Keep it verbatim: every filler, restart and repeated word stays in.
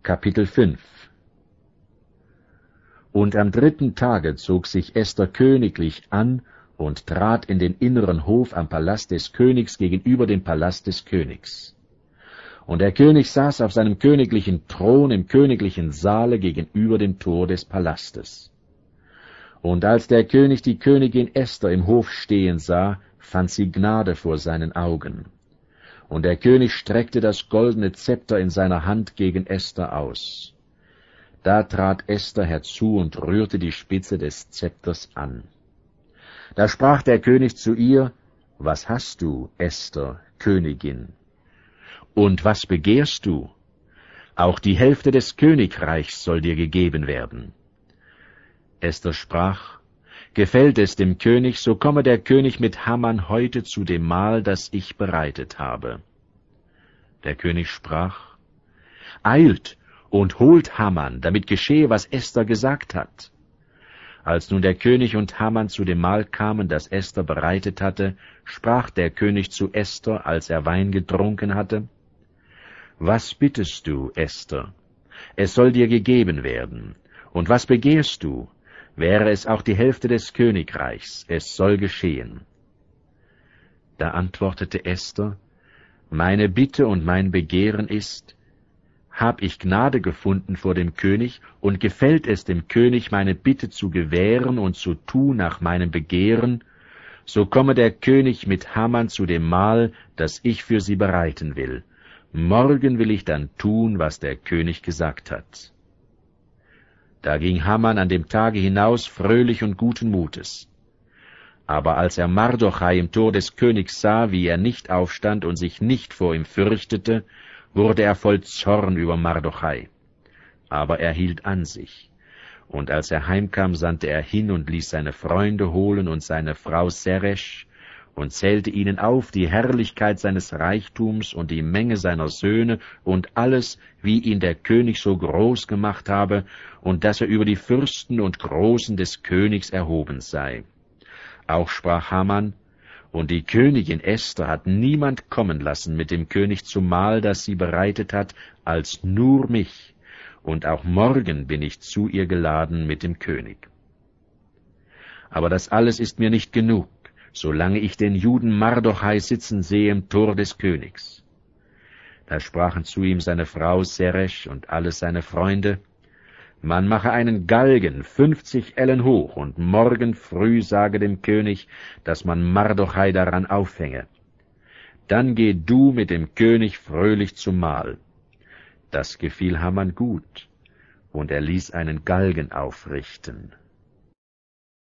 Kapitel fünf. Und am dritten Tage zog sich Esther königlich an und trat in den inneren Hof am Palast des Königs gegenüber dem Palast des Königs. Und der König saß auf seinem königlichen Thron im königlichen Saale gegenüber dem Tor des Palastes. Und als der König die Königin Esther im Hof stehen sah, fand sie Gnade vor seinen Augen. Und der König streckte das goldene Zepter in seiner Hand gegen Esther aus. Da trat Esther herzu und rührte die Spitze des Zepters an. Da sprach der König zu ihr: Was hast du, Esther, Königin? Und was begehrst du? Auch die Hälfte des Königreichs soll dir gegeben werden. Esther sprach: Gefällt es dem König, so komme der König mit Haman heute zu dem Mahl, das ich bereitet habe. Der König sprach: Eilt und holt Haman, damit geschehe, was Esther gesagt hat. Als nun der König und Haman zu dem Mahl kamen, das Esther bereitet hatte, sprach der König zu Esther, als er Wein getrunken hatte: Was bittest du, Esther? Es soll dir gegeben werden. Und was begehrst du? Wäre es auch die Hälfte des Königreichs, es soll geschehen. Da antwortete Esther: Meine Bitte und mein Begehren ist: Hab ich Gnade gefunden vor dem König, und gefällt es dem König, meine Bitte zu gewähren und zu tun nach meinem Begehren, so komme der König mit Haman zu dem Mahl, das ich für sie bereiten will. Morgen will ich dann tun, was der König gesagt hat. Da ging Haman an dem Tage hinaus fröhlich und guten Mutes. Aber als er Mardochai im Tor des Königs sah, wie er nicht aufstand und sich nicht vor ihm fürchtete, wurde er voll Zorn über Mardochai. Aber er hielt an sich. Und als er heimkam, sandte er hin und ließ seine Freunde holen und seine Frau Zeresh und zählte ihnen auf die Herrlichkeit seines Reichtums und die Menge seiner Söhne und alles, wie ihn der König so groß gemacht habe, und dass er über die Fürsten und Großen des Königs erhoben sei. Auch sprach Haman: Und die Königin Esther hat niemand kommen lassen mit dem König zum Mahl, das sie bereitet hat, als nur mich, und auch morgen bin ich zu ihr geladen mit dem König. Aber das alles ist mir nicht genug, solange ich den Juden Mardochai sitzen sehe im Tor des Königs. Da sprachen zu ihm seine Frau Zeresh und alle seine Freunde: Man mache einen Galgen, fünfzig Ellen hoch, und morgen früh sage dem König, dass man Mardochai daran aufhänge. Dann geh du mit dem König fröhlich zum Mahl. Das gefiel Haman gut, und er ließ einen Galgen aufrichten.